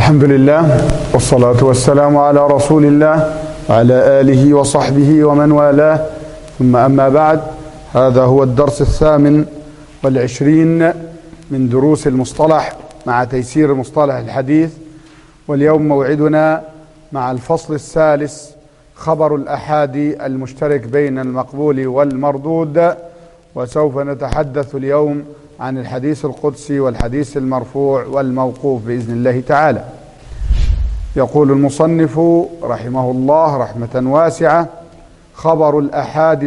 الحمد لله والصلاة والسلام على رسول الله وعلى آله وصحبه ومن والاه، ثم أما بعد. هذا هو الدرس 28 من دروس المصطلح مع تيسير مصطلح الحديث، واليوم موعدنا مع الفصل الثالث، خبر الأحادي المشترك بين المقبول والمردود. وسوف نتحدث اليوم عن الحديث القدسي والحديث المرفوع والموقوف بإذن الله تعالى. يقول المصنف رحمه الله رحمة واسعة: خبر الأحادي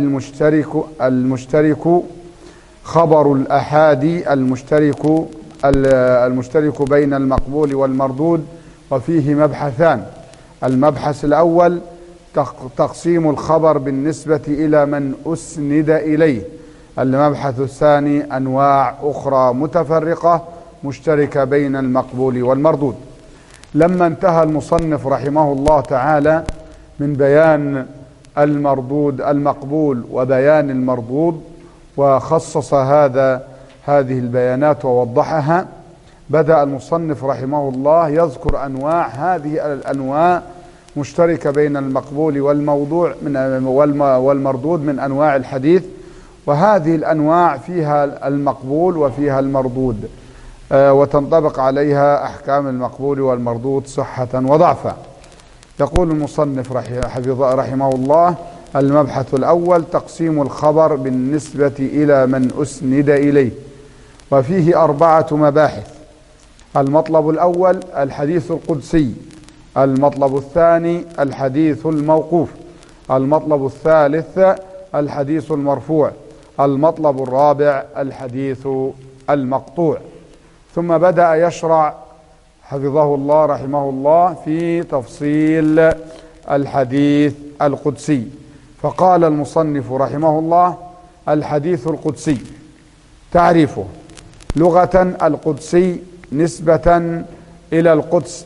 المشترك بين المقبول والمردود، وفيه مبحثان. المبحث الأول تقسيم الخبر بالنسبة إلى من أسند إليه. المبحث الثاني أنواع أخرى متفرقة مشتركة بين المقبول والمردود. لما انتهى المصنف رحمه الله تعالى من بيان المقبول وبيان المردود، وخصص هذه البيانات ووضحها، بدأ المصنف رحمه الله يذكر هذه الأنواع مشتركة بين المقبول والمردود من أنواع الحديث. وهذه الأنواع فيها المقبول وفيها المردود، وتنطبق عليها أحكام المقبول والمردود صحة وضعفا. يقول المصنف رحمه الله: المبحث الأول تقسيم الخبر بالنسبة إلى من أسند إليه، وفيه 4 مباحث. المطلب الأول الحديث القدسي، المطلب الثاني الحديث الموقوف، المطلب الثالث الحديث المرفوع، المطلب الرابع الحديث المقطوع. ثم بدأ يشرع حفظه الله رحمه الله في تفصيل الحديث القدسي. فقال المصنف رحمه الله: الحديث القدسي تعريفه: لغة القدسي نسبة إلى القدس،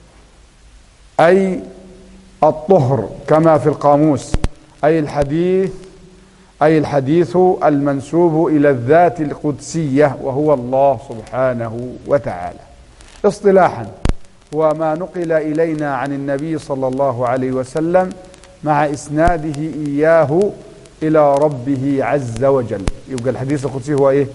أي الطهر كما في القاموس، أي الحديث المنسوب إلى الذات القدسية وهو الله سبحانه وتعالى. اصطلاحا هو ما نقل إلينا عن النبي صلى الله عليه وسلم مع إسناده إياه إلى ربه عز وجل. يبقى الحديث القدسي هو إيه؟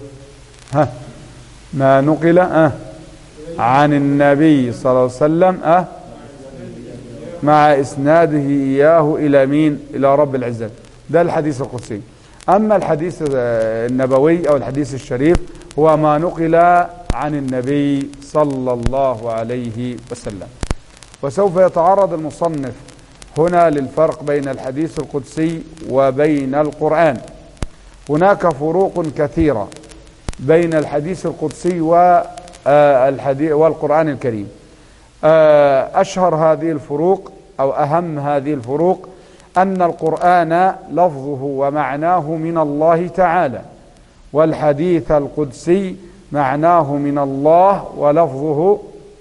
ما نقل عن النبي صلى الله عليه وسلم مع إسناده إياه إلى مين؟ إلى رب العزة. ده الحديث القدسي. أما الحديث النبوي أو الحديث الشريف هو ما نقل عن النبي صلى الله عليه وسلم. وسوف يتعرض المصنف هنا للفرق بين الحديث القدسي وبين القرآن. هناك فروق كثيرة بين الحديث القدسي والقرآن الكريم. أشهر هذه الفروق أو أهم هذه الفروق أن القرآن لفظه ومعناه من الله تعالى، والحديث القدسي معناه من الله ولفظه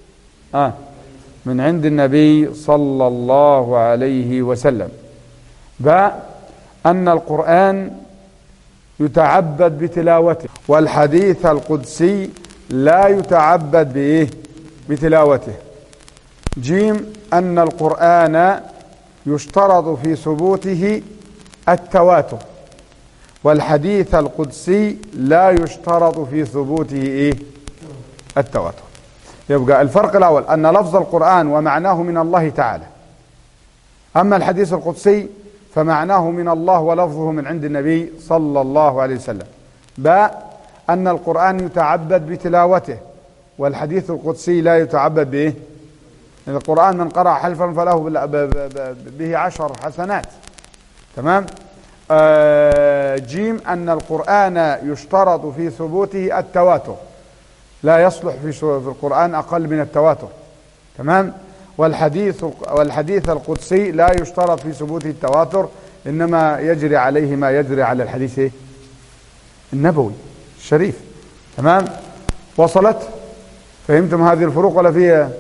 من عند النبي صلى الله عليه وسلم. أن القرآن يتعبد بتلاوته، والحديث القدسي لا يتعبد بتلاوته. أن القرآن يشترط في ثبوته التواتر، والحديث القدسي لا يشترط في ثبوته التواتر. يبقى الفرق الأول أن لفظ القرآن ومعناه من الله تعالى، أما الحديث القدسي فمعناه من الله ولفظه من عند النبي صلى الله عليه وسلم. أن القرآن يتعبد بتلاوته، والحديث القدسي لا يتعبد به. القرآن من قرأ حلفا فله به 10 حسنات. تمام. أن القرآن يشترط في ثبوته التواتر، لا يصلح في القرآن أقل من التواتر. تمام. والحديث القدسي لا يشترط في ثبوته التواتر، إنما يجري عليه ما يجري على الحديث النبوي الشريف. تمام. وصلت؟ فهمتم هذه الفروق ولا فيها؟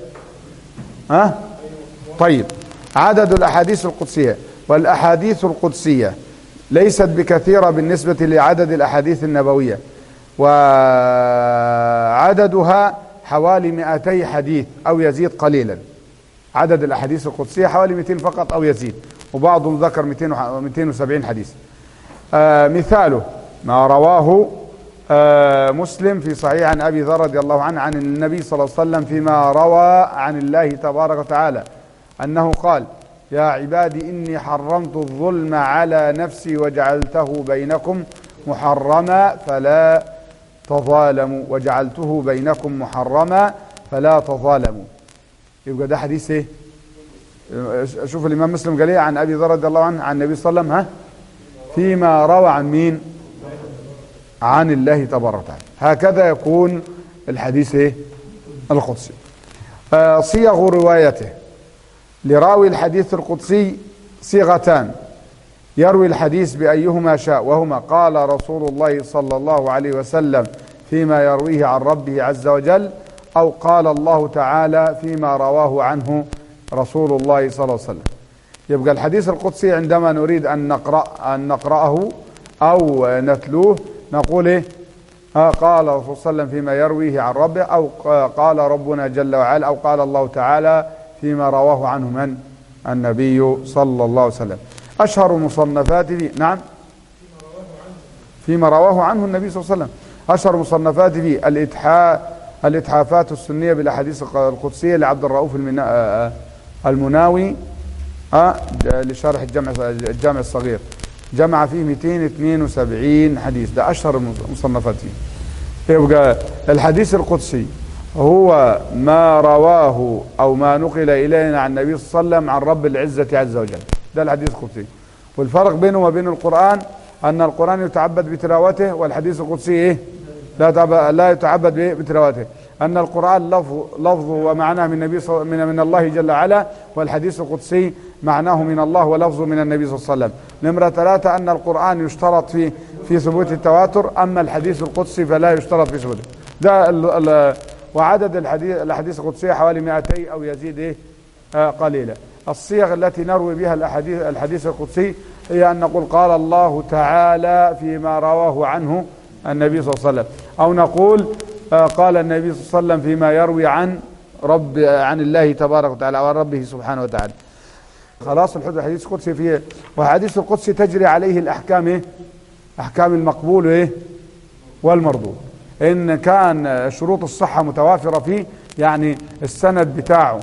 طيب. عدد الأحاديث القدسية. والأحاديث القدسية ليست بكثيرة بالنسبة لعدد الأحاديث النبوية، وعددها حوالي 200 حديث أو يزيد قليلا. عدد الأحاديث القدسية حوالي 200 فقط أو يزيد، وبعضهم ذكر 270 حديث. مثاله ما رواه مسلم في صحيح عن أبي ذر رضي الله عنه عن النبي صلى الله عليه وسلم فيما روى عن الله تبارك وتعالى أنه قال: يا عبادي إني حرمت الظلم على نفسي وجعلته بينكم محرما فلا تظالموا، وجعلته بينكم محرما فلا تظالموا. يبقى ده حديث ايه؟ شوف الإمام مسلم قال ايه عن أبي ذر رضي الله عنه عن النبي صلى الله عليه وسلم؟ فيما روى عن مين؟ عن الله تبارك وتعالى. هكذا يكون الحديث ايه؟ القدسي. صيغ روايته: لراوي الحديث القدسي صيغتان يروي الحديث بأيهما شاء، وهما: قال رسول الله صلى الله عليه وسلم فيما يرويه عن ربه عز وجل، أو قال الله تعالى فيما رواه عنه رسول الله صلى الله عليه وسلم. يبقى الحديث القدسي عندما نريد أن نقرأه أو نتلوه نقول إيه؟ قال الرسول صلى الله عليه وسلم فيما يرويه عن ربه، أو قال ربنا جل وعلا، أو قال الله تعالى فيما رواه عنه من؟ النبي صلى الله عليه وسلم. أشهر مصنفاته نعم فيما رواه عنه النبي صلى الله عليه وسلم. أشهر مصنفاته الإتحافات السنية بالأحاديث القدسية لعبد الرؤوف المناوي لشرح الجامع الصغير، جمع فيه 272 حديث. ده أشهر مصنفاته. يبقى الحديث القدسي هو ما رواه أو ما نقل إلينا عن النبي صلى الله عليه وسلم عن رب العزة عز وجل. ده الحديث القدسي. والفرق بينه وبين القرآن أن القرآن يتعبد بتلاوته، والحديث القدسي إيه؟ لا يتعبد بتلاوته. أن القرآن لفظه ومعناه من الله جل وعلا، والحديث القدسي معناه من الله ولفظه من النبي صلى الله عليه وسلم. نمرة 3 أن القرآن يشترط في ثبوت التواتر، أما الحديث القدسي فلا يشترط في ثبوته. ده وعدد الأحاديث القدسية حوالي 200 أو يزيد إيه؟ قليلا. الصيغ التي نروي بها الحديث القدسي هي أن نقول: قال الله تعالى فيما رواه عنه النبي صلى الله عليه وسلم، أو نقول: قال النبي صلى الله عليه وسلم فيما يروي عن الله تبارك وتعالى أو ربه سبحانه وتعالى. خلاص الحديث القدسي فيه. وحديث القدسي تجري عليه الأحكام إيه؟ أحكام المقبول إيه؟ والمردود. إن كان شروط الصحة متوافرة فيه، يعني السند بتاعه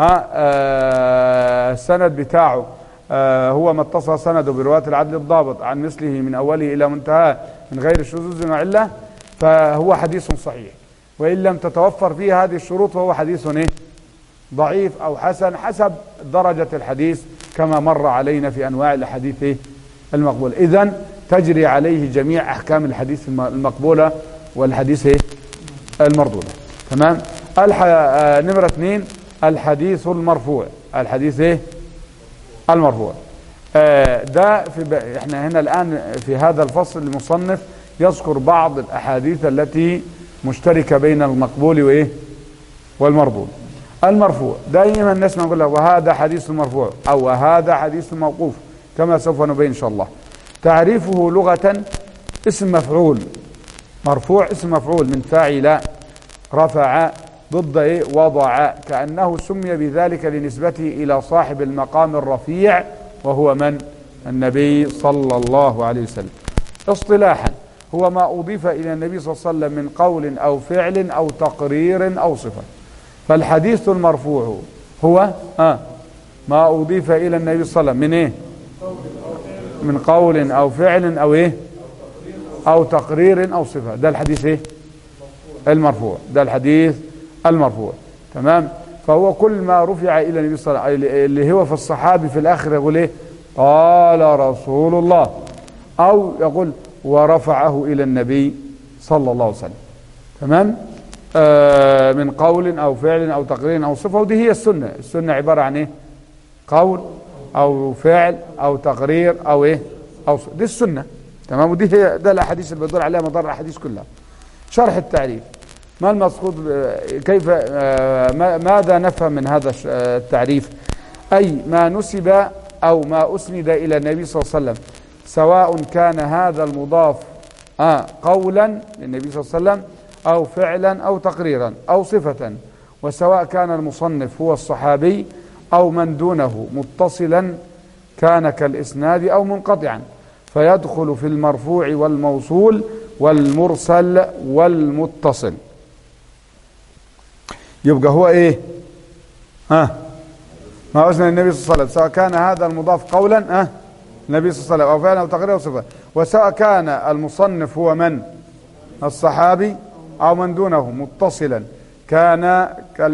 السند بتاعه هو ما اتصل سنده برواية العدل الضابط عن مثله من أوله إلى منتهى من غير شذوذ وعلة، فهو حديث صحيح. وإن لم تتوفر فيه هذه الشروط فهو حديث إيه؟ ضعيف أو حسن حسب درجة الحديث، كما مر علينا في أنواع الأحاديث المقبولة. إذن تجري عليه جميع أحكام الحديث المقبولة والحديث المردودة. تمام. نمرة 2 الحديث المرفوع. الحديث المرفوع ده احنا هنا الآن في هذا الفصل المصنف يذكر بعض الأحاديث التي مشتركة بين المقبول والمردود. المرفوع دائما نسمع نقول له وهذا حديث مرفوع أو وهذا حديث موقوف، كما سوف نبين إن شاء الله. تعريفه لغة: اسم مفعول. مرفوع اسم مفعول من فاعل، رفع، ضد وضع، كأنه سمي بذلك لنسبته إلى صاحب المقام الرفيع وهو من؟ النبي صلى الله عليه وسلم. اصطلاحا هو ما أضيف إلى النبي صلى الله عليه وسلم من قول أو فعل أو تقرير أو صفة. فالحديث المرفوع هو ما أضيف إلى النبي صلى الله عليه وسلم من إيه؟ من قول أو فعل أو إيه؟ أو تقرير أو صفة. ده الحديث المرفوع. ده الحديث المرفوع. تمام. فهو كل ما رفع إلى النبي صلى الله عليه وسلم اللي هو في الصحابي في الآخر يقول إيه؟ قال رسول الله، أو يقول ورفعه إلى النبي صلى الله عليه وسلم. تمام. من قول أو فعل أو تقرير أو صفة. ودي هي السنة. السنة عبارة عن إيه؟ قول أو فعل أو تقرير أو إيه؟ أو صفة. دي السنة. تمام. ودي هي ده الأحاديث اللي بيدور عليها مدار الأحاديث كلها. شرح التعريف. ما المقصود؟ كيف ماذا نفهم من هذا التعريف؟ أي ما نسب أو ما أسند إلى النبي صلى الله عليه وسلم، سواء كان هذا المضاف قولا للنبي صلى الله عليه وسلم أو فعلا أو تقريرا أو صفة، وسواء كان المصنف هو الصحابي أو من دونه متصلا كان كالإسناد أو منقطعا، فيدخل في المرفوع والموصول والمرسل والمتصل. يبقى هو ايه؟ ما وزن النبي صلى الله عليه وسلم، سواء كان هذا المضاف قولا النبي صلى الله عليه وسلم أو فعلا أو تقريرا أو صفة، وسواء كان المصنف هو من؟ الصحابي أو من دونه متصلا كان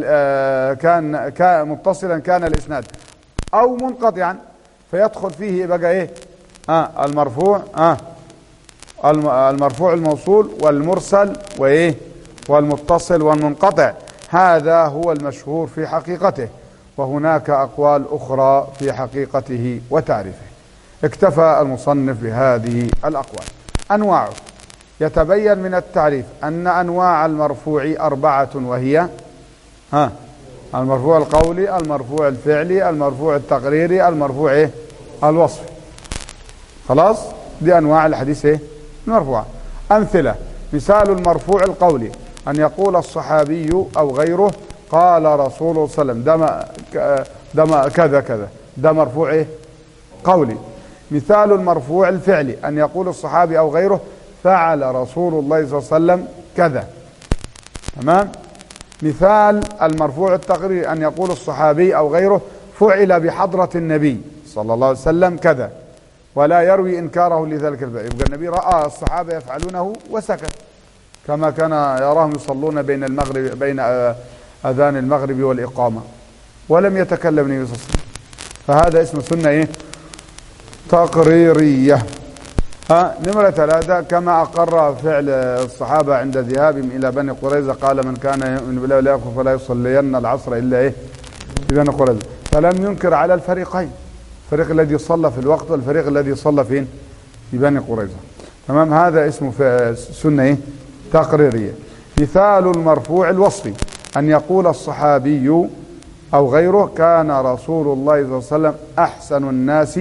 متصلا كان الإسناد أو منقطعا، فيدخل فيه بقى ايه؟ المرفوع المرفوع الموصول والمرسل وايه؟ والمتصل والمنقطع. هذا هو المشهور في حقيقته، وهناك أقوال أخرى في حقيقته وتعريفه. اكتفى المصنف بهذه الأقوال. أنواعه يتبين من التعريف أن أنواع المرفوع 4، وهي المرفوع القولي، المرفوع الفعلي، المرفوع التقريري، المرفوع الوصفي. خلاص، دي أنواع الحديث المرفوع. أمثلة: مثال المرفوع القولي أن يقول الصحابي أو غيره قال رسول الله صلى الله عليه وسلم دم كذا كذا، ده مرفوع قولي. مثال المرفوع الفعلي أن يقول الصحابي أو غيره فعل رسول الله صلى الله عليه وسلم كذا. تمام. مثال المرفوع التقريري أن يقول الصحابي أو غيره فعل بحضرة النبي صلى الله عليه وسلم كذا، ولا يروي إنكاره لذلك الفعل. يبقى النبي رأى الصحابة يفعلونه وسكت، كما كان يراهم يصلون بين أذان المغرب والإقامة، ولم يتكلم النبي صلى الله عليه وسلم. فهذا اسم سنة تقريرية. نمرة 3: كما أقر فعل الصحابة عند ذهابهم إلى بني قريظة، قال من كان يؤمن بالله ولا يكفر فلا يصلين العصر إلا في بني قريظة، فلم ينكر على الفريقين، الفريق الذي صلى في الوقت والفريق الذي صلى فين؟ في بني قريظة. تمام. هذا اسمه سنة تقريرية. مثال المرفوع الوصفي أن يقول الصحابي أو غيره كان رسول الله صلى الله عليه وسلم أحسن الناس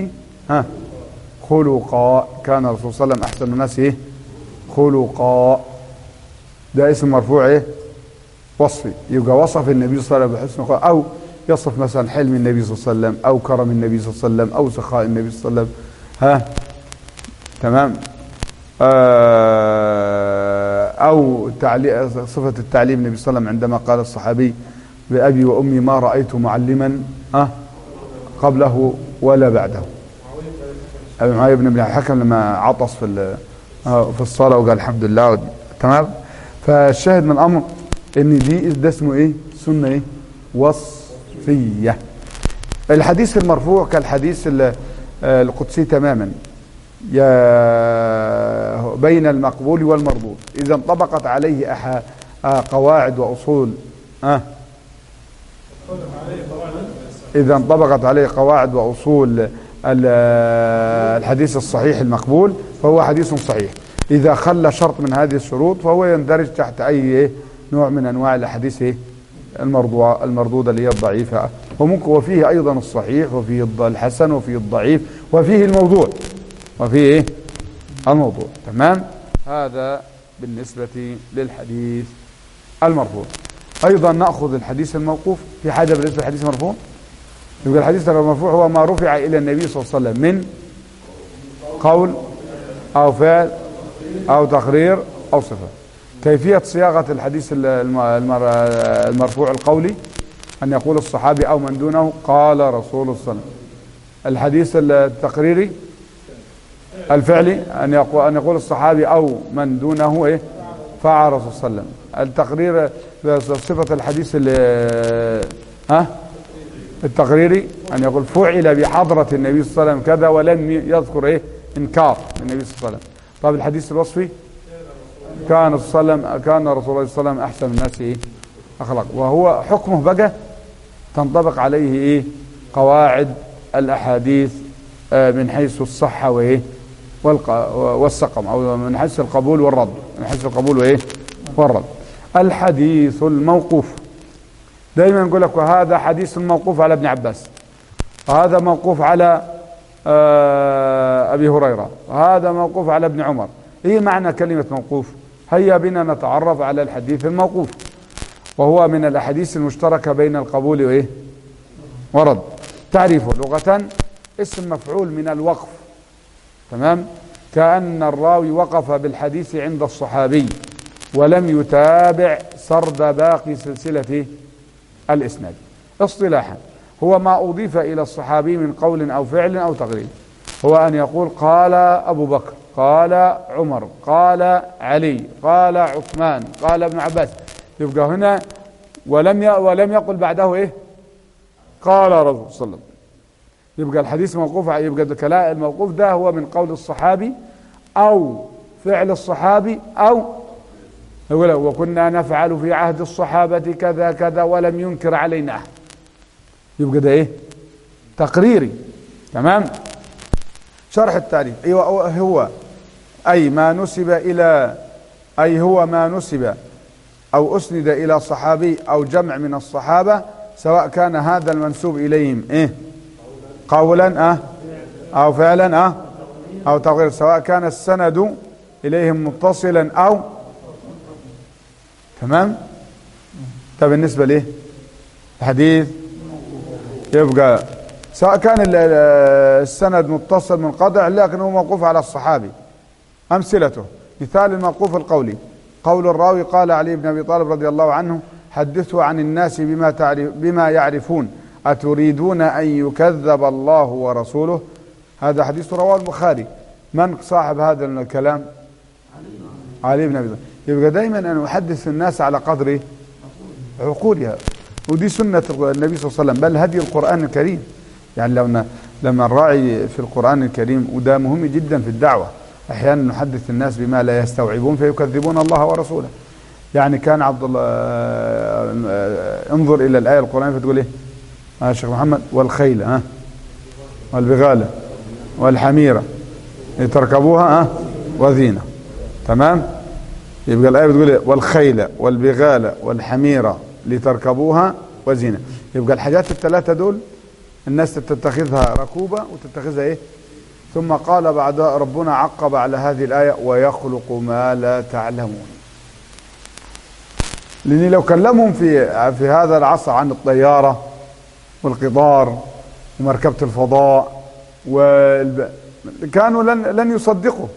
خلقا، كان الرسول صلى الله عليه وسلم أحسن الناس خلقا، ده اسم مرفوع وصفي. يبقى وصف النبي صلى الله عليه وسلم بحسن خلق، أو يصف مثلا حلم النبي صلى الله عليه وسلم أو كرم النبي صلى الله عليه وسلم أو سخاء النبي صلى الله عليه وسلم. تمام. أو صفة التعليم النبي صلى الله عليه وسلم عندما قال الصحابي بأبي وأمي ما رأيت معلما قبله ولا بعده. أبي معاوية بن الحكم لما عطس في الصلاة وقال الحمد لله. تمام. فالشاهد من الأمر إن ده اسمه سنة وصفية. الحديث المرفوع كالحديث القدسي تماما، بين المقبول والمردود إذا انطبقت عليه قواعد وأصول إذا انطبقت عليه قواعد وأصول الحديث الصحيح المقبول فهو حديث صحيح. إذا خلى شرط من هذه الشروط فهو يندرج تحت أي نوع من أنواع الأحاديث المردودة اللي هي الضعيفة. وفيه أيضا الصحيح وفيه الحسن وفيه الضعيف وفيه الموضوع وفيه الموضوع. تمام. هذا بالنسبة للحديث المرفوع. أيضا نأخذ الحديث الموقوف. في حاجة بالنسبة للحديث المرفوع؟ يبقى الحديث المرفوع هو ما رفع إلى النبي صلى الله عليه وسلم من قول أو فعل أو تقرير أو صفة. كيفية صياغة الحديث المرفوع القولي أن يقول الصحابي أو من دونه قال رسول الله صلى الله عليه وسلم. الحديث التقريري الفعلي أن يقول الصحابي أو من دونه فعل رسول الله صلى الله عليه وسلم. التقرير صفة الحديث التقريري أن يقول فعل بحضرة النبي صلى الله عليه وسلم كذا ولم يذكر إنكار النبي صلى الله عليه وسلم. طيب الحديث الوصفي كان رسول الله صلى الله عليه وسلم أحسن الناس أخلاق، وهو حكمه بقى تنطبق عليه قواعد الأحاديث من حيث الصحة والسقم، أو من حيث القبول والرد، من حيث القبول والرد. الحديث الموقوف دائما نقول لك وهذا حديث موقوف على ابن عباس، وهذا موقوف على أبي هريرة، وهذا موقوف على ابن عمر. ايه معنى كلمة موقوف؟ هيا بنا نتعرف على الحديث الموقوف، وهو من الأحاديث المشتركة بين القبول وإيه ورد. تعريفه لغة اسم مفعول من الوقف، تمام، كأن الراوي وقف بالحديث عند الصحابي ولم يتابع سرد باقي سلسلة الإسناد. اصطلاحا هو ما أضيف إلى الصحابي من قول أو فعل أو تقرير، هو أن يقول قال أبو بكر، قال عمر، قال علي، قال عثمان، قال ابن عباس. يبقى هنا ولم يقل بعده إيه قال رسول الله صلى الله عليه وسلم. يبقى الحديث موقوف، يبقى الكلام الموقوف ده هو من قول الصحابي أو فعل الصحابي، أو يقول وكنا نفعل في عهد الصحابة كذا كذا ولم ينكر علينا أحد. يبقى ده إيه تقريري، تمام. شرح التعريف هو أي ما نسب إلى هو ما نسب أو أسند إلى صحابي أو جمع من الصحابة، سواء كان هذا المنسوب إليهم إيه قولا أو فعلا أو تقرير، سواء كان السند إليهم متصلا أو تمام. ده بالنسبة ليه الحديث. يبقى سواء كان السند متصل منقطع لكنه موقوف على الصحابي. أمثلته: مثال الموقوف القولي قول الراوي قال علي بن أبي طالب رضي الله عنه حدثوا عن الناس بما يعرفون أتريدون أن يكذب الله ورسوله. هذا حديث رواه البخاري. من صاحب هذا الكلام؟ علي بن أبي طالب. يبقى دايما أن أحدث الناس على قدر عقولها، ودي سنة النبي صلى الله عليه وسلم، بل هدي القرآن الكريم. يعني لما نراعي في القرآن الكريم، وده مهم جدا في الدعوة، أحيانا نحدث الناس بما لا يستوعبون فيكذبون الله ورسوله. يعني كان عبد الله انظر إلى الآية القرآنية فتقول إيه يا شيخ محمد؟ والخيل والبغال والحميرة لتركبوها وزينة، تمام. يبقى الآية بتقول إيه؟ والخيل والبغال والحميرة لتركبوها وزينة. يبقى الحاجات الثلاثة دول الناس تتخذها ركوبة وتتخذها إيه. ثم قال بعد ربنا عقب على هذه الآية ويخلق ما لا تعلمون. لأني لو كلمهم في هذا العصر عن الطيارة والقطار ومركبة الفضاء كانوا لن يصدقوا،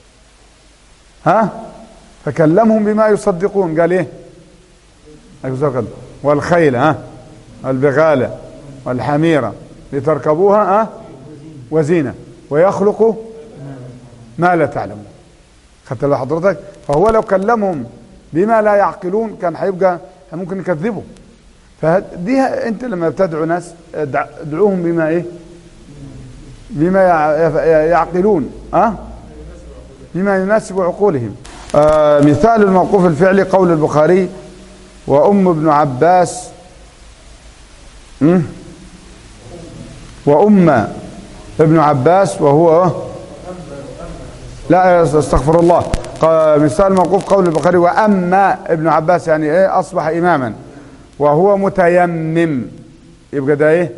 فكلمهم بما يصدقون. قال ايه؟ والخيل البغال والحميرة لتركبوها وزينة ويخلق ما لا تعلمون. خدت بال حضرتك؟ فهو لو كلمهم بما لا يعقلون كان هيبقى ممكن يكذبوا. فدي انت لما بتدعو ناس ادعوهم بما ايه؟ بما يعقلون، بما يناسب عقولهم. مثال الموقوف الفعلي قول البخاري وأم ابن عباس وأم ابن عباس وهو لا استغفر الله. مثال موقوف قول البخاري وأما ابن عباس، يعني ايه؟ أصبح إماما وهو متيمم. يبقى ده ايه؟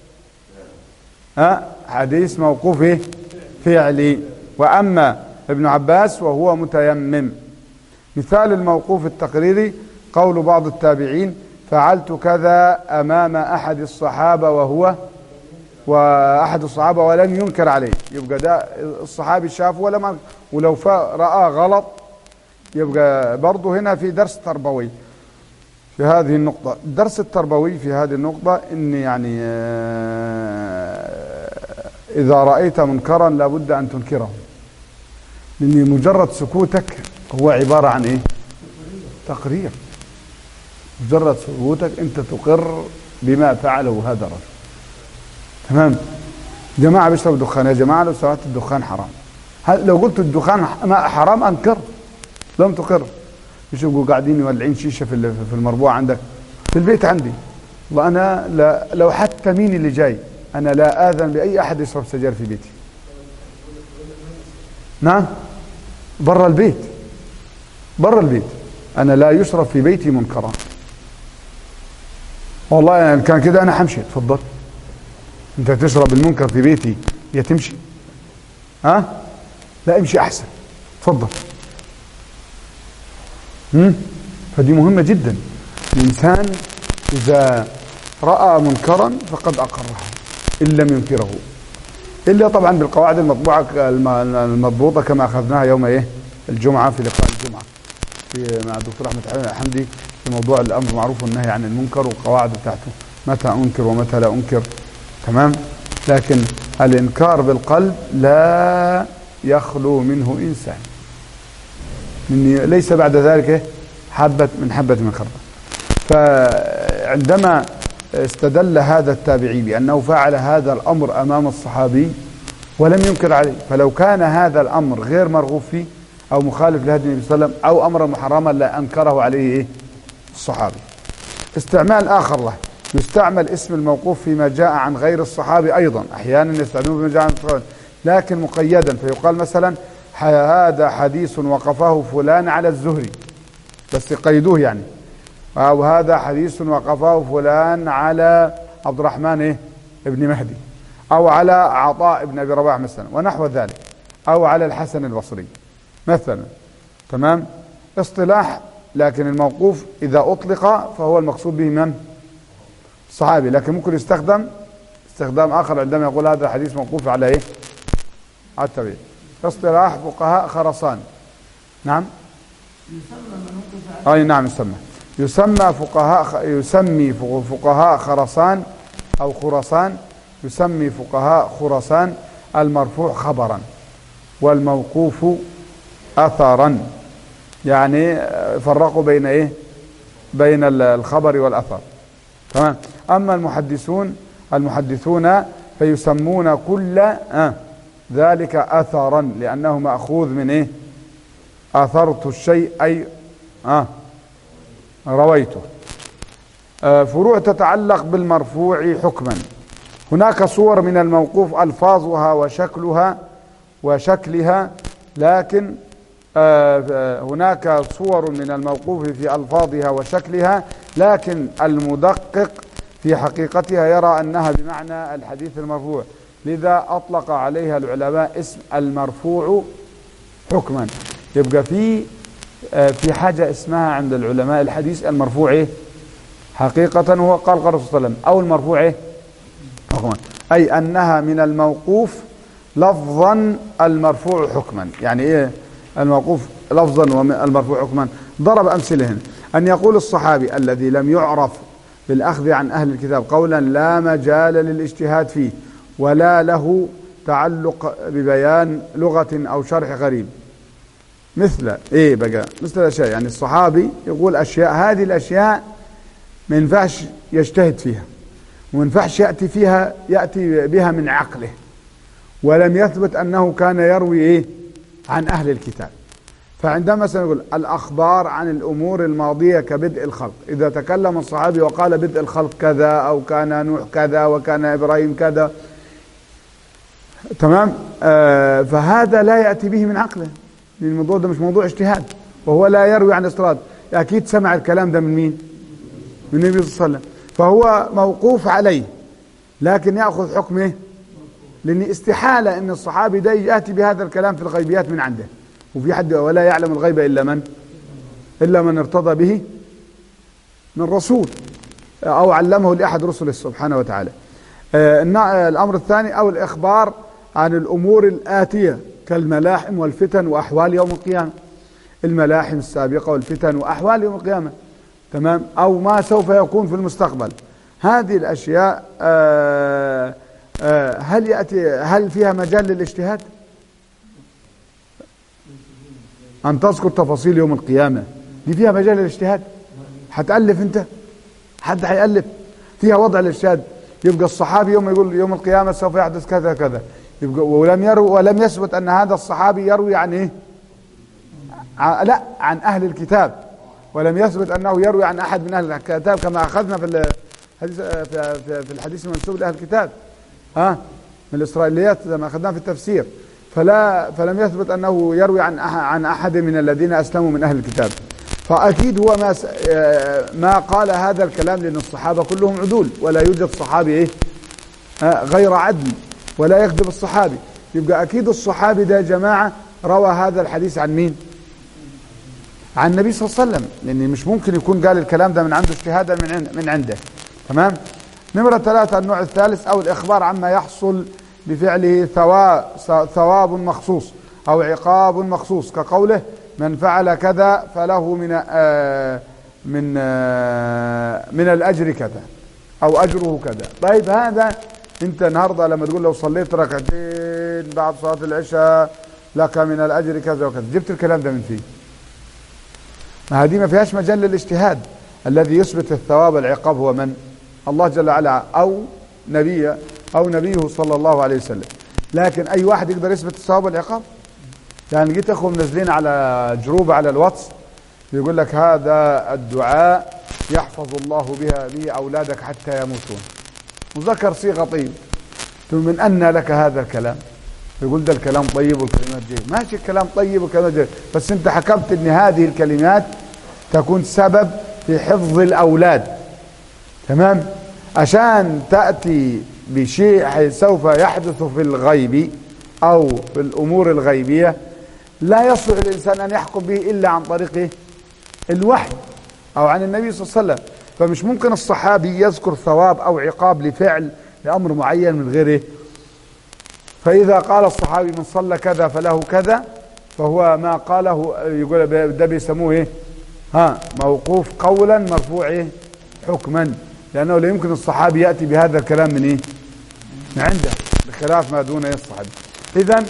حديث موقوف ايه؟ فعلي. وأما ابن عباس وهو متيمم. مثال الموقوف التقريري قول بعض التابعين فعلت كذا أمام أحد الصحابة وأحد الصحابة ولم ينكر عليه. يبقى ده الصحابي شافه ولو رأى غلط. يبقى برضه هنا في درس تربوي في هذه النقطة. الدرس التربوي في هذه النقطة إن يعني إذا رأيت منكرا لابد أن تنكره، لأن مجرد سكوتك هو عبارة عن إيه؟ تقرير. مجرد سكوتك أنت تقر بما فعله هذا الرجل، تمام. جماعة بيشربوا دخان، يا جماعة لو سمعت الدخان حرام، لو قلت الدخان ما حرام أنكر، لم تقر. مش يبقوا قاعدين يولعين شيشة في المربوع عندك في البيت عندي، وأنا لو حتى مين اللي جاي أنا لا آذن بأي أحد يشرب سجاير في بيتي. نعم، برا البيت، برا البيت أنا لا يشرب في بيتي منكرا. والله يعني كان كده أنا حمشي. تفضل أنت تشرب المنكر في بيتي يا تمشي؟ لا امشي أحسن، تفضل. فدي مهمة جدا. الإنسان إذا رأى منكرا فقد أقره إن لم ينكره، إلا طبعا بالقواعد المطبوعة المضبوطة كما أخذناها يوم الجمعة في لقاء الجمعة مع الدكتور أحمد حمدي في موضوع الأمر بالمعروف والنهي عن المنكر والقواعد بتاعته، متى أنكر ومتى لا أنكر. تمام. لكن الإنكار بالقلب لا يخلو منه إنسان، ليس بعد ذلك حبة من خردل. فعندما استدل هذا التابعي بأنه فعل هذا الأمر أمام الصحابي ولم ينكر عليه، فلو كان هذا الأمر غير مرغوب فيه أو مخالف لهدي النبي صلى الله عليه وسلم أو أمرا محرما لا أنكره عليه الصحابي. استعمال آخر له، يستعمل اسم الموقوف فيما جاء عن غير الصحابي أيضا، أحيانا يستعملون فيما جاء عن الصحابي لكن مقيدا، فيقال مثلا هذا حديث وقفه فلان على الزهري، بس يقيدوه يعني، أو هذا حديث وقفه فلان على عبد الرحمن ابن مهدي، أو على عطاء ابن أبي رباح مثلا ونحو ذلك، أو على الحسن البصري مثلا. تمام. اصطلاح، لكن الموقوف إذا أطلق فهو المقصود به من؟ الصحابي، لكن ممكن يستخدم استخدام آخر عندما يقول هذا الحديث موقوف على على التابعي. اصطلاح فقهاء خراسان. نعم. أي نعم يسمي فقهاء خراسان أو خراسان، يسمي فقهاء خراسان المرفوع خبرا والموقوف أثرا، يعني فرقوا بين بين الخبر والأثر. تمام. أما المحدثون فيسمون كل ذلك أثرا لأنه مأخوذ من أثرت الشيء أي رويته. فروع تتعلق بالمرفوع حكما. هناك صور من الموقوف ألفاظها وشكلها، لكن هناك صور من الموقوف في ألفاظها وشكلها، لكن المدقق في حقيقتها يرى أنها بمعنى الحديث المرفوع، لذا أطلق عليها العلماء اسم المرفوع حكما. يبقى في حاجة اسمها عند العلماء الحديث المرفوع حقيقة، هو قال الرسول صلى الله عليه وسلم، أو المرفوع حكما، أي أنها من الموقوف لفظا المرفوع حكما. يعني الموقوف لفظا والمرفوع حكما؟ ضرب أمثلة هنا، أن يقول الصحابي الذي لم يعرف بالأخذ عن أهل الكتاب قولا لا مجال للاجتهاد فيه ولا له تعلق ببيان لغة أو شرح غريب، مثل مثل الأشياء، يعني الصحابي يقول أشياء، هذه الأشياء ما ينفعش يجتهد فيها وما ينفعش يأتي بها من عقله، ولم يثبت أنه كان يروي عن أهل الكتاب. فعندما مثلا يقول الأخبار عن الأمور الماضية كبدء الخلق، إذا تكلم الصحابي وقال بدء الخلق كذا، أو كان نوح كذا، وكان إبراهيم كذا، تمام، فهذا لا يأتي به من عقله، لأن الموضوع ده مش موضوع اجتهاد، وهو لا يروي عن استراد، أكيد سمع الكلام ده من مين؟ من النبي صلى الله عليه وسلم، فهو موقوف عليه، لكن يأخذ حكمه، لأن استحالة أن الصحابي ده يأتي بهذا الكلام في الغيبيات من عنده، وفي حد ولا يعلم الغيب إلا من ارتضى به من رسول أو علمه لأحد رسله سبحانه وتعالى. الأمر الثاني، أو الإخبار عن الأمور الآتية كالملاحم والفتن وأحوال يوم القيامة، الملاحم السابقة والفتن وأحوال يوم القيامة، تمام، أو ما سوف يكون في المستقبل. هذه الأشياء هل فيها مجال للاجتهاد؟ أن تذكر تفاصيل يوم القيامة دي فيها مجال للاجتهاد؟ هتألف أنت؟ حد هيألف فيها وضع الاجتهاد؟ يبقى الصحابي يوم يقول يوم القيامة سوف يحدث كذا كذا، يبقى ولم يثبت أن هذا الصحابي يروي عن لا، عن أهل الكتاب، ولم يثبت أنه يروي عن أحد من أهل الكتاب كما أخذنا في الحديث المنسوب لأهل الكتاب من الإسرائيليات لما أخذناه في التفسير، فلم يثبت أنه يروي عن أحد من الذين أسلموا من أهل الكتاب. فأكيد هو ما قال هذا الكلام، لأن الصحابة كلهم عدول، ولا يوجد صحابي غير عدل ولا يكذب الصحابي. يبقى أكيد الصحابي ده يا جماعة روى هذا الحديث عن مين؟ عن النبي صلى الله عليه وسلم، لأن مش ممكن يكون قال الكلام ده من عنده اجتهادا من عنده. تمام. نمرة 3 النوع الثالث أو الإخبار عما يحصل بفعله ثواب مخصوص أو عقاب مخصوص، كقوله من فعل كذا فله من الأجر كذا أو أجره كذا. طيب هذا أنت النهاردة لما تقول لو صليت ركعتين بعد صلاة العشاء لك من الأجر كذا وكذا، جبت الكلام ده من فيه؟ ما هذه ما فيهاش مجال للاجتهاد. الذي يثبت الثواب والعقاب هو من؟ الله جل وعلا أو نبيه صلى الله عليه وسلم. لكن أي واحد يقدر يثبت الثواب والعقاب؟ يعني جيت أخوة منزلين على جروب على الواتس يقول لك هذا الدعاء يحفظ الله به أولادك حتى يموتون، وذكر صيغة طيب، من أن لك هذا الكلام؟ يقول ده الكلام طيب والكلمات جيد. ماشي الكلام طيب والكلمات جيد، بس أنت حكمت أن هذه الكلمات تكون سبب في حفظ الأولاد. تمام. عشان تأتي بشيء سوف يحدث في الغيب أو في الأمور الغيبية لا يصلح الإنسان أن يحكم به إلا عن طريق الوحي أو عن النبي صلى الله عليه وسلم. فمش ممكن الصحابي يذكر ثواب أو عقاب لفعل لأمر معين من غيره. فإذا قال الصحابي من صلى كذا فله كذا، فهو ما قاله يقول ده بيسموه موقوف قولا مرفوع حكما، لأنه لا يمكن الصحابي يأتي بهذا الكلام من من عنده، بخلاف ما دون الصحابي. إذن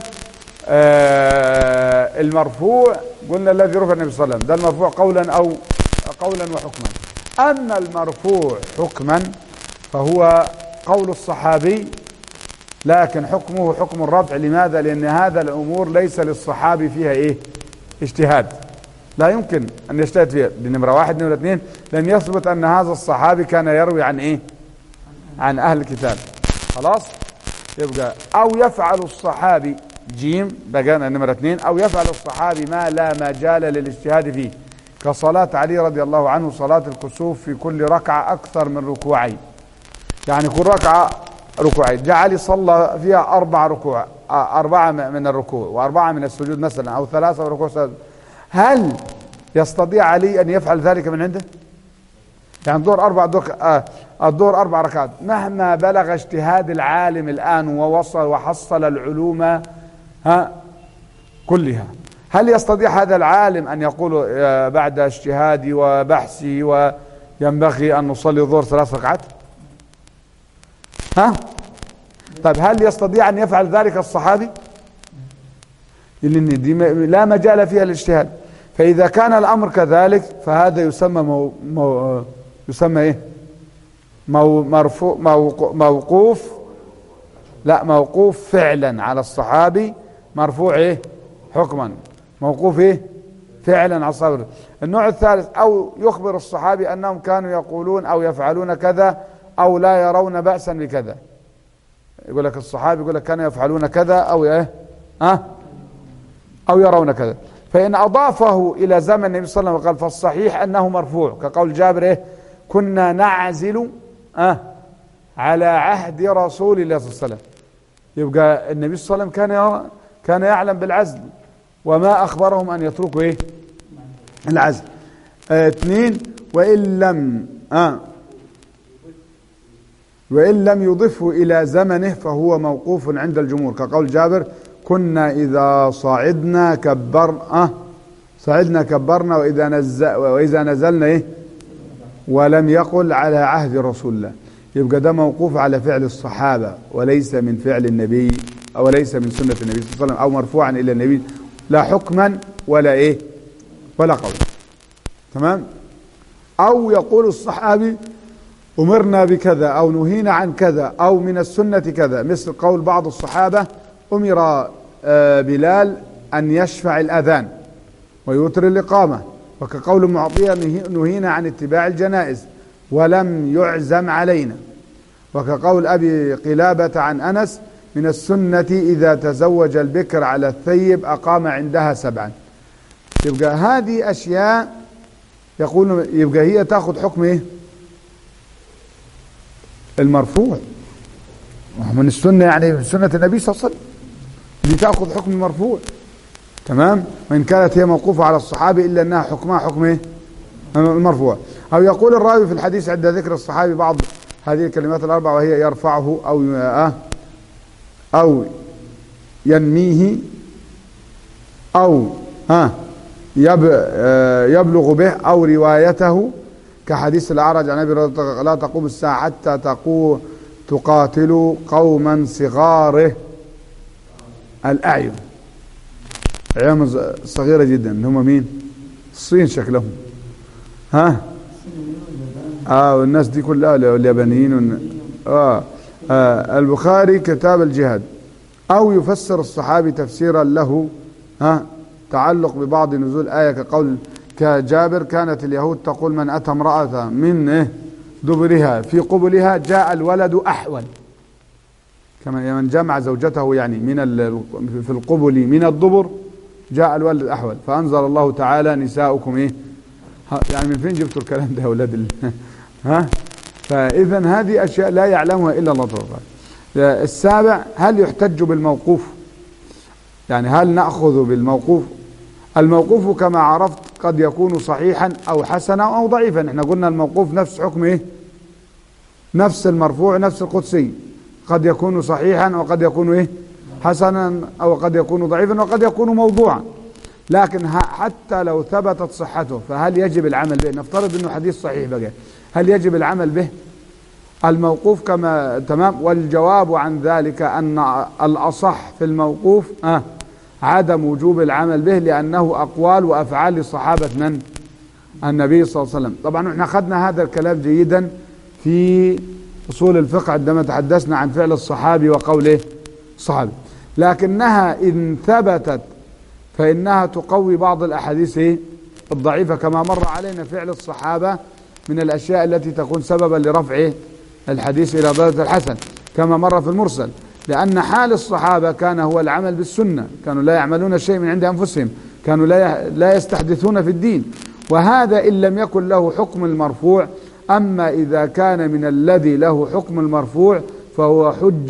المرفوع قلنا الذي رفع النبي صلى الله عليه وسلم ده المرفوع قولا وحكما. أما المرفوع حكما فهو قول الصحابي، لكن حكمه حكم الرفع. لماذا؟ لأن هذا الأمور ليس للصحابي فيها اجتهاد، لا يمكن أن يجتهد فيها. بنمرة 1. نمرة 2 لن يثبت أن هذا الصحابي كان يروي عن عن أهل الكتاب. خلاص. يبقى أو يفعل الصحابي جيم بقينا نمرة 2 أو يفعل الصحابي ما لا مجال للاجتهاد فيه، كصلاة علي رضي الله عنه صلاة الكسوف في كل ركعة أكثر من ركوعين. يعني كل ركعة ركوعين، جاء علي صلى فيها 4 ركوع، 4 من الركوع و4 من السجود مثلا، أو 3 ركوع سجود. هل يستطيع علي أن يفعل ذلك من عنده؟ يعني الظهر 4 ركعات، مهما بلغ اجتهاد العالم الآن ووصل وحصل العلوم كلها، هل يستطيع هذا العالم أن يقول بعد اجتهادي وبحثي وينبغي أن نصلي الظهر 3 ركعات؟ طيب هل يستطيع أن يفعل ذلك الصحابي؟ لأن دي لا مجال فيها الاجتهاد. فإذا كان الأمر كذلك فهذا يسمى يسمى موقوف فعلا على الصحابي، مرفوع حكما، موقوف فعلا على الصحابي. النوع الثالث أو يخبر الصحابي أنهم كانوا يقولون أو يفعلون كذا أو لا يرون بأسا بكذا. يقول لك الصحابي يقول لك كانوا يفعلون كذا أو أو يرون كذا، فإن أضافه إلى زمن النبي صلى الله عليه وسلم قال فالصحيح أنه مرفوع، كقول جابر كنا نعزل على عهد رسول الله صلى الله عليه وسلم. يبقى النبي صلى الله عليه وسلم كان يعلم بالعزل، وما أخبرهم أن يتركوا العزل. 2 وإن لم يضفه إلى زمنه فهو موقوف عند الجمهور، كقول جابر كنا إذا صعدنا كبرنا وإذا نزلنا ولم يقل على عهد رسول الله. يبقى ده موقوف على فعل الصحابة وليس من فعل النبي أو ليس من سنة النبي صلى الله عليه وسلم، أو مرفوعا إلى النبي لا حكما ولا ولا قول. تمام. أو يقول الصحابي أمرنا بكذا أو نهينا عن كذا أو من السنة كذا، مثل قول بعض الصحابة أمر بلال أن يشفع الأذان ويوتر الإقامة، وكقول معطية نهينا عن اتباع الجنائز ولم يعزم علينا، وكقول أبي قلابة عن أنس من السنة إذا تزوج البكر على الثيب أقام عندها 7. يبقى هذه أشياء يبقى هي تأخذ حكم المرفوع من السنة، يعني من سنة النبي صلى الله عليه وسلم، اللي تأخذ حكم المرفوع. تمام، وإن كانت هي موقوفة على الصحابي إلا أنها حكمها حكم إيه؟ المرفوع. أو يقول الراوي في الحديث عند ذكر الصحابي بعض هذه الكلمات الأربع وهي يرفعه أو ينميه أو يبلغ به أو روايته، كحديث الأعرج عن أبي هريرة لا تقوم الساعة حتى تقاتلوا قوما صغاره الأعين، عيام صغيرة جدا، هم مين؟ الصين شكلهم، والناس دي كلها اليابانيين البخاري كتاب الجهاد. أو يفسر الصحابي تفسيرا له تعلق ببعض نزول آية كقول كجابر كانت اليهود تقول من أتى امرأة من دبرها في قبلها جاء الولد أحول، كما من جمع زوجته يعني في القبل من الدبر جاء الولد أحول، فأنزل الله تعالى نساؤكم يعني من فين جبتوا الكلام ده يا أولاد فإذا هذه أشياء لا يعلمها إلا الله تعالى. السابع، هل يحتج بالموقوف؟ يعني هل نأخذ بالموقوف؟ الموقوف كما عرفت قد يكون صحيحا أو حسنا أو ضعيفا. احنا قلنا الموقوف نفس حكم نفس المرفوع نفس القدسي، قد يكون صحيحا وقد يكون حسنا أو قد يكون ضعيفا وقد يكون موضوعا. لكن حتى لو ثبتت صحته فهل يجب العمل به؟ نفترض انه حديث صحيح بقى، هل يجب العمل به؟ الموقوف كما تمام. والجواب عن ذلك أن الأصح في الموقوف عدم وجوب العمل به، لأنه أقوال وأفعال لصحابة من؟ النبي صلى الله عليه وسلم. طبعا احنا أخذنا هذا الكلام جيدا في أصول الفقه عندما تحدثنا عن فعل الصحابي وقوله الصحابي، لكنها إن ثبتت فإنها تقوي بعض الأحاديث الضعيفة، كما مر علينا فعل الصحابة من الأشياء التي تكون سببا لرفع الحديث إلى درجة الحسن، كما مر في المرسل، لأن حال الصحابة كان هو العمل بالسنة، كانوا لا يعملون شيء من عند أنفسهم، كانوا لا يستحدثون في الدين، وهذا إن لم يكن له حكم المرفوع. أما إذا كان من الذي له حكم المرفوع فهو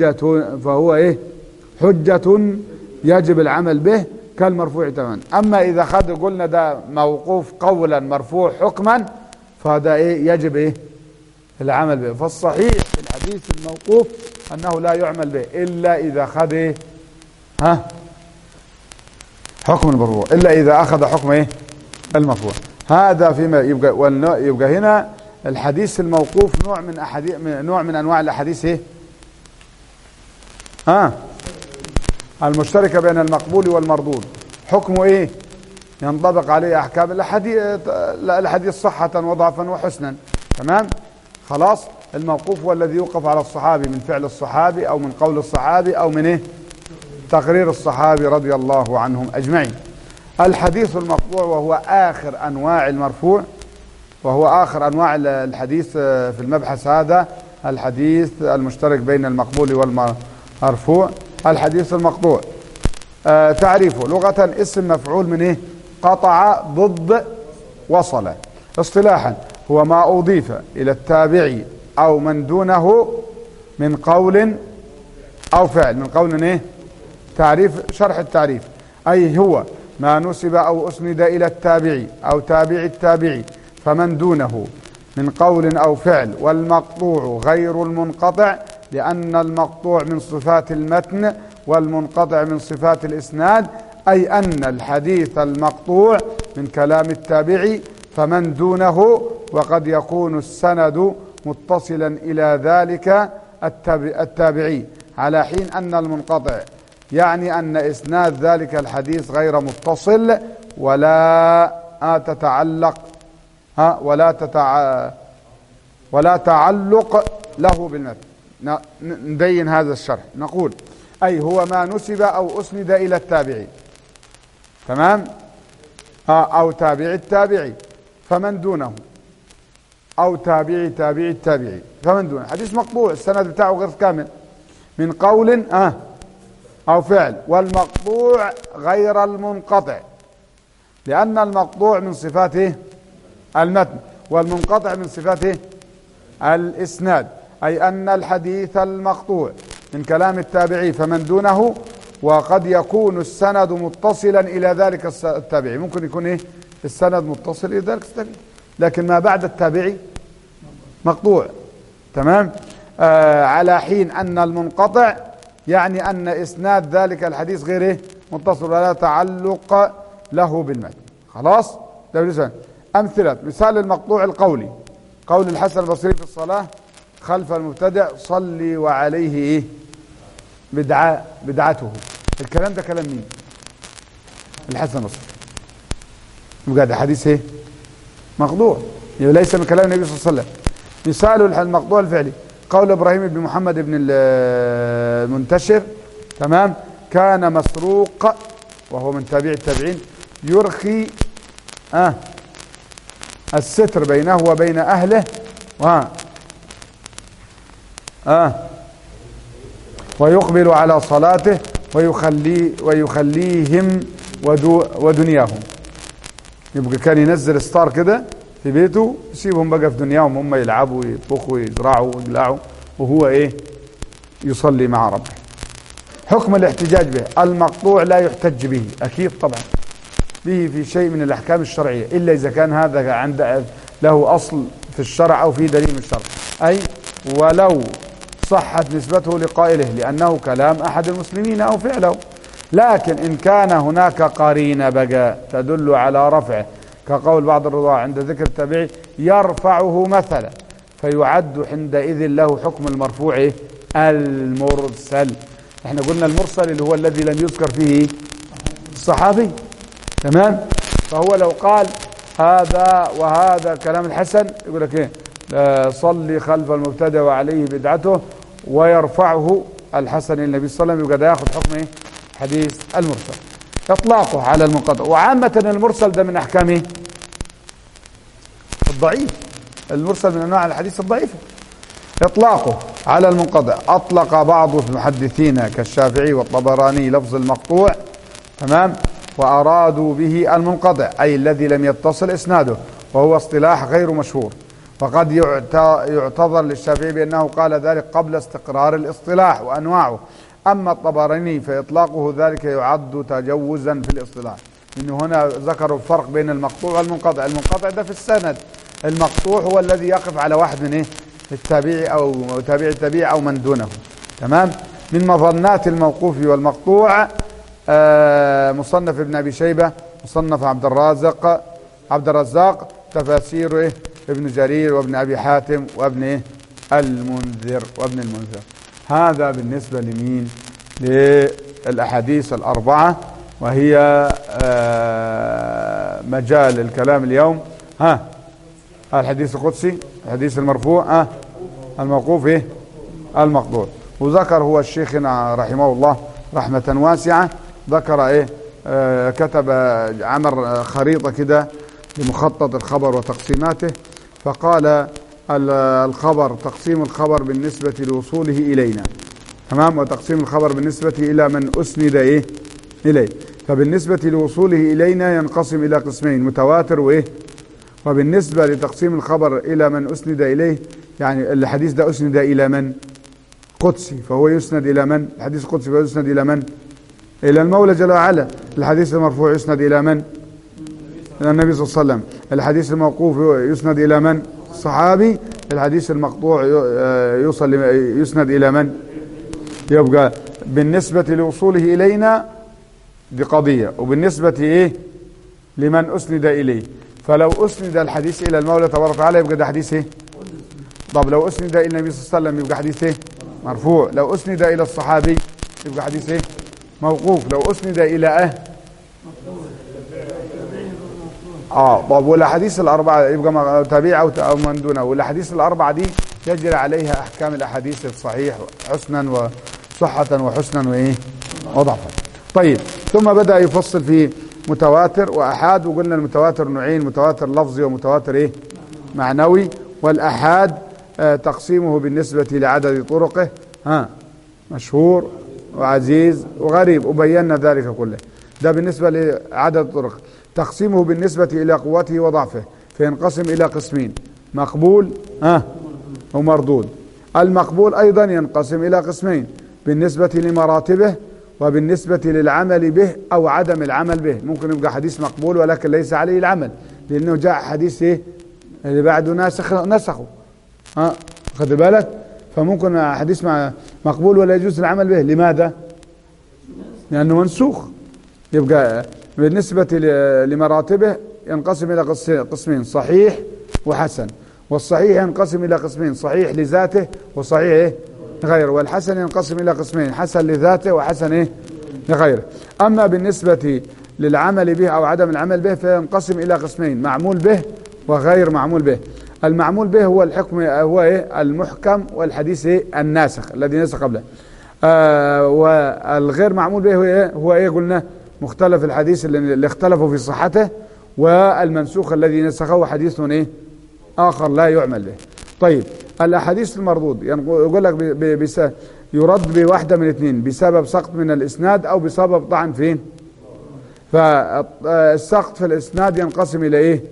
حجة يجب العمل به كالمرفوع تماما. أما إذا قلنا ده موقوف قولا مرفوع حكما فهذا يجب العمل به. فالصحيح في الحديث الموقوف أنه لا يعمل به إلا إذا أخذ حكم المرفوع، إلا إذا أخذ حكم المرفوع. هذا فيما يبقى هنا الحديث الموقوف نوع من أنواع الأحاديث المشتركة بين المقبول والمردود. حكمه ينطبق عليه أحكام الحديث صحة وضعفا وحسنا. تمام، خلاص. الموقوف هو الذي يوقف على الصحابي من فعل الصحابي أو من قول الصحابي أو من تقرير الصحابي رضي الله عنهم أجمعين. الحديث المقطوع وهو آخر أنواع المرفوع، وهو آخر أنواع الحديث في المبحث هذا، الحديث المشترك بين المقبول والمرفوع. الحديث المقطوع تعريفه لغة اسم مفعول من قطع ضد وصل. اصطلاحا هو ما أضيف إلى التابعي أو من دونه من قول أو فعل. من قول تعريف، شرح التعريف، أي هو ما نسب أو أسند إلى التابعي أو تابع التابعي فمن دونه من قول أو فعل. والمقطوع غير المنقطع، لأن المقطوع من صفات المتن والمنقطع من صفات الإسناد، أي أن الحديث المقطوع من كلام التابعي فمن دونه، وقد يكون السند متصلا إلى ذلك التابعي، على حين أن المنقطع يعني أن إسناد ذلك الحديث غير متصل ولا تتعلق ولا تعلق له بالمتن. نبين هذا الشرح. نقول أي هو ما نسب أو أسند إلى التابعي، تمام، أو تابع التابعي فمن دونه، أو تابع التابعي فمن دونه. حديث مقطوع السند بتاعه غير كامل من قول أو فعل. والمقطوع غير المنقطع، لأن المقطوع من صفاته المتن والمنقطع من صفاته الإسناد، أي أن الحديث المقطوع من كلام التابعي فمن دونه وقد يكون السند متصلا إلى ذلك التابعي، ممكن يكون إيه السند متصل إلى ذلك التابعي، لكن ما بعد التابعي مقطوع. تمام. على حين أن المنقطع يعني أن إسناد ذلك الحديث غير إيه متصل ولا تعلق له بالمتن. خلاص. ده بالنسبة. أمثلة: مثال المقطوع القولي قول الحسن البصري في الصلاة خلف المبتدع صلي وعليه إيه بدعته. الكلام ده كلام مين؟ الحسن البصري. يبقى ده حديث ايه مقطوع، ليس من كلام النبي صلى الله عليه وسلم. مثال المقطوع الفعلي قول ابراهيم بن محمد بن المنتشر، تمام، كان مسروق وهو من تابع التابعين يرخي الستر بينه وبين اهله ويقبل على صلاته ويخليهم ودنياهم. يبقى كان ينزل ستار كده في بيته يسيبهم بقى في دنياهم، هم يلعبوا ويطبخوا ويزرعوا ويقلعوا وهو ايه يصلي مع ربه. حكم الاحتجاج به: المقطوع لا يحتج به، اكيد طبعا به في شيء من الاحكام الشرعيه الا اذا كان هذا عند له اصل في الشرع او في دليل من الشرع، اي ولو صحت نسبته لقائله لانه كلام احد المسلمين او فعله. لكن إن كان هناك قرينة بقى تدل على رفعه كقول بعض الرواة عند ذكر التابعي يرفعه مثلا، فيعد عندئذ له حكم المرفوع المرسل. احنا قلنا المرسل اللي هو الذي لم يذكر فيه الصحابي. تمام. فهو لو قال هذا وهذا كلام الحسن يقول لك ايه صلي خلف المبتدع وعليه بدعته ويرفعه الحسن النبي صلى الله عليه وسلم، يبقى ده ياخذ حكم ايه حديث المرسل. اطلاقه على المنقطع، وعامة المرسل ده من احكامه الضعيف، المرسل من انواع الحديث الضعيفة. اطلاقه على المنقطع: اطلق بعض المحدثين كالشافعي والطبراني لفظ المقطوع، تمام، وارادوا به المنقطع اي الذي لم يتصل اسناده، وهو اصطلاح غير مشهور، وقد يعتذر للشافعي بانه قال ذلك قبل استقرار الاصطلاح وانواعه. أما الطبراني فإطلاقه ذلك يعد تجوزا في الاصطلاح، إنه هنا ذكروا الفرق بين المقطوع والمنقطع. المنقطع ده في السند، المقطوع هو الذي يقف على واحد من إيه التابعي أو تابع التابعي أو من دونه. تمام. من مظنات الموقوف والمقطوع مصنف ابن أبي شيبة، مصنف عبد الرزاق، تفاسير ابن جرير وابن أبي حاتم وابن المنذر. هذا بالنسبة لمين؟ للأحاديث الأربعة، وهي مجال الكلام اليوم. الحديث القدسي، الحديث المرفوع، الموقوف المقطوع. وذكر هو الشيخنا رحمه الله رحمة واسعة، ذكر كتب عمل خريطة كده لمخطط الخبر وتقسيماته، فقال الخبر تقسيم الخبر بالنسبة لوصوله إلينا، تمام، وتقسيم الخبر بالنسبة إلى من أسند إليه. فبالنسبة لوصوله إلينا ينقسم إلى قسمين: متواتر وبالنسبة لتقسيم الخبر إلى من أسند إليه، يعني الحديث ده أسند إلى من؟ قدسي، فهو يسند إلى من؟ الحديث القدسي فهو يسند إلى من؟ إلى المولى جل وعلا. الحديث المرفوع يسند إلى من؟ إلى النبي صلى الله عليه وسلم. الحديث الموقوف يسند إلى من؟ الصحابي. الحديث المقطوع يسند إلى من؟ يبقى بالنسبة لوصوله إلينا دي قضية، وبالنسبة لمن أسند إليه. فلو أسند الحديث إلى المولى تبارك وتعالى يبقى ده حديث طب لو أسند إلى النبي صلى الله عليه وسلم يبقى حديث مرفوع. لو أسند إلى الصحابي يبقى حديث موقوف. لو أسند إلى طب والاحاديث الاربعه يبقى تابع او من دونه، والاحاديث الاربعه دي يجري عليها احكام الاحاديث الصحيح حسنا وصحه وحسنا وضعفا. طيب، ثم بدا يفصل في متواتر واحاد، وقلنا المتواتر نوعين: متواتر لفظي ومتواتر معنوي. والاحاد تقسيمه بالنسبه لعدد طرقه، مشهور وعزيز وغريب، وبينا ذلك كله. ده بالنسبه لعدد الطرق. تقسيمه بالنسبة إلى قوته وضعفه فينقسم إلى قسمين: مقبول ومردود. المقبول أيضا ينقسم إلى قسمين بالنسبة لمراتبه وبالنسبة للعمل به أو عدم العمل به. ممكن يبقى حديث مقبول ولكن ليس عليه العمل، لأنه جاء حديث إيه اللي بعده نسخه. خد بالك؟ فممكن حديث مقبول ولا يجوز العمل به. لماذا؟ لأنه منسوخ. يبقى بالنسبة لمراتبه ينقسم إلى قسمين، صحيح وحسن. والصحيح ينقسم إلى قسمين، صحيح لذاته وصحيح إيه لغيره. والحسن ينقسم إلى قسمين، حسن لذاته وحسن إيه لغيره. أما بالنسبة للعمل به أو عدم العمل به فينقسم إلى قسمين، معمول به وغير معمول به. المعمول به هو الحكم، هو إيه المحكم والحديث إيه الناسخ الذي نسخ قبله. والغير معمول به هو إيه قلنا مختلف الحديث اللي اختلفوا في صحته، والمنسوخ الذي نسخه حديث إيه آخر لا يعمل به. طيب الأحاديث المردود يقول لك يرد بواحدة من اثنين، بسبب سقط من الإسناد أو بسبب طعن فين. فالسقط في الإسناد ينقسم إلى إيه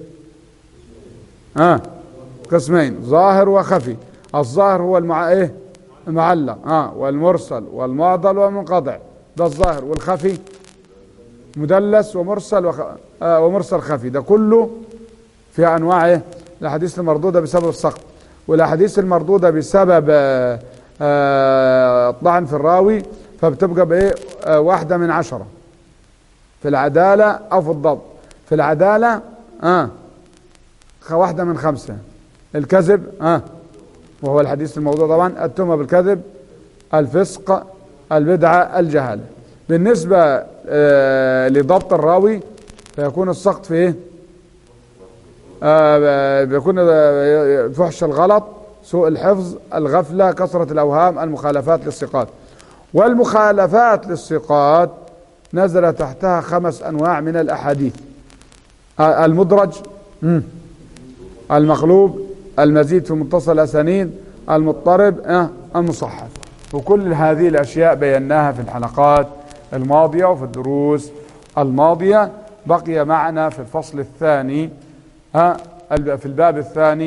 قسمين، ظاهر وخفي. الظاهر هو المعلق والمرسل والمعضل والمنقطع، ده الظاهر. والخفي مدلس ومرسل ومرسل خفي، ده كله في أنواع الأحاديث المردودة بسبب السقط. والأحاديث المردودة بسبب الطعن في الراوي فبتبقى بإيه 1 من 10 في العدالة أو في الضبط. في العدالة 1 من 5. الكذب وهو الحديث الموضوع طبعا، التهمة بالكذب، الفسق، البدعة، الجهالة. بالنسبة لضبط الراوي فيكون السقط في إيه بيكون فحش الغلط، سوء الحفظ، الغفلة، كثرة الأوهام، المخالفات للثقات. والمخالفات للثقات نزل تحتها 5 أنواع من الأحاديث: المدرج، المقلوب، المزيد في متصل الأسانيد، المضطرب، المصحف. وكل هذه الأشياء بيناها في الحلقات الماضية وفي الدروس الماضية. بقي معنا في الفصل الثاني في الباب الثاني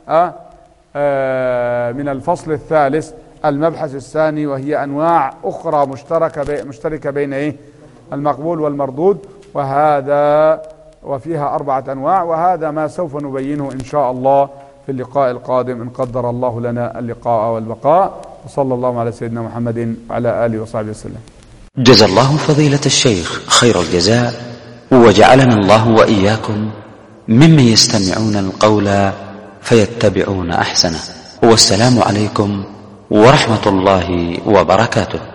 من الفصل الثالث المبحث الثاني، وهي أنواع أخرى مشتركة بين المقبول والمردود، وفيها 4 أنواع. وهذا ما سوف نبينه إن شاء الله في اللقاء القادم إن قدر الله لنا اللقاء والبقاء. وصلى الله على سيدنا محمد وعلى آله وصحبه وسلم. جزا الله فضيلة الشيخ خير الجزاء، وجعلنا الله وإياكم ممن يستمعون القول فيتبعون أحسنه. والسلام عليكم ورحمة الله وبركاته.